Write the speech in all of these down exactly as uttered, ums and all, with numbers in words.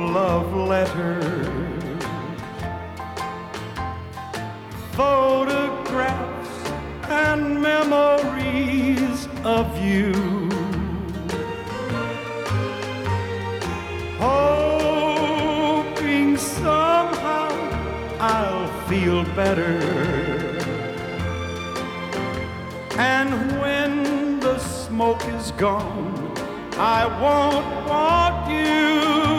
love letters, photographs and memories of you, hoping somehow I'll feel better. And when the smoke is gone, I won't want you.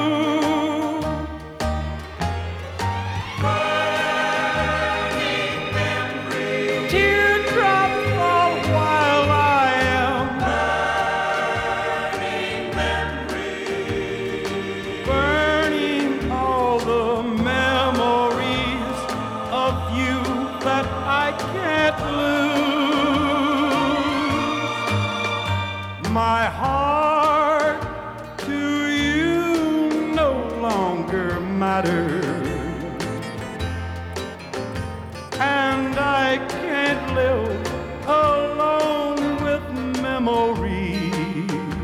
Burning memories, teardrops fall while I am burning memories, burning all the memories of you that I can't lose. My heart to you no longer matters, and I can't live alone with memories.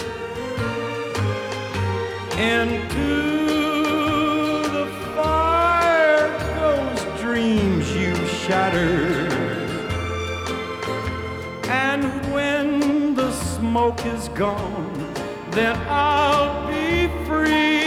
Into the fire those dreams you shattered, and when the smoke is gone, then I'll be free.